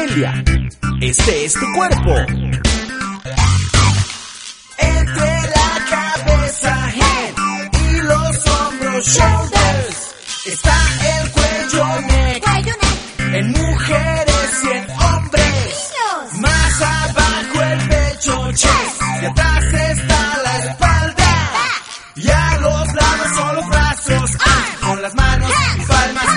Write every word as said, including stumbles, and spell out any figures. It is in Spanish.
familia. Este es tu cuerpo. Entre la cabeza, head, y los hombros, shoulders, está el cuello, neck, en mujeres y en hombres. Más abajo el pecho, chest, y atrás está la espalda. Y a los lados son los brazos, ah, con las manos y palmas